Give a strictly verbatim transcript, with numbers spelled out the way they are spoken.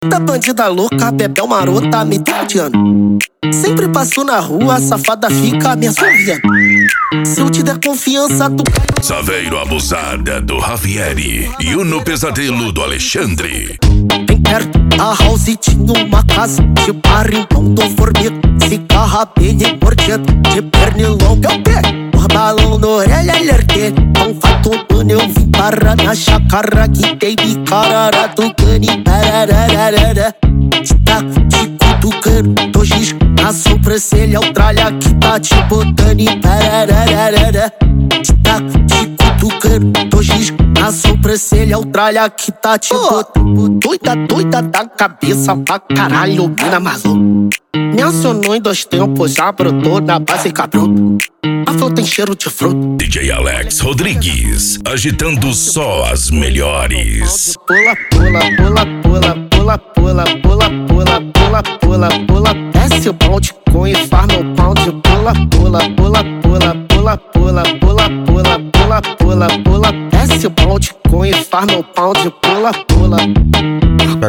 Da bandida louca, bebel marota, me odiando. Sempre passo na rua, a safada fica me assoviando. Se eu te der confiança, tu cai no... Saveiro Abusada do Javieri e o No Pesadelo do Alexandre. Bem perto, a house tinha uma casa de barrigão do formiga. Cigarra bem importante, de pernilongo eu pego. Por balão na orelha, alertei. Com fato mano, eu vim parar na chácara que tem bicarara do cani. Parararara. Te taco, te cutucando, tô giz na sobrancelha. O tralha que tá te botando. Parararara. Te taco, te cutucando, tô giz na sobrancelha. O tralha que tá te botando. Doida, doida da cabeça pra caralho, mina maluca. Me acionou em dois tempos, já brotou na base cabruta. A flor tem cheiro de fruta. D J Alex Rodrigues, agitando só as melhores. Pula, pula, pula, pula, pula, pula, pula, pula, pula, pula, pula. Desce o balde com e faz meu pound. Pula, pula, pula, pula, pula, pula, pula, pula, pula, pula, pula. Desce o balde com e faz meu pound. Pula, pula.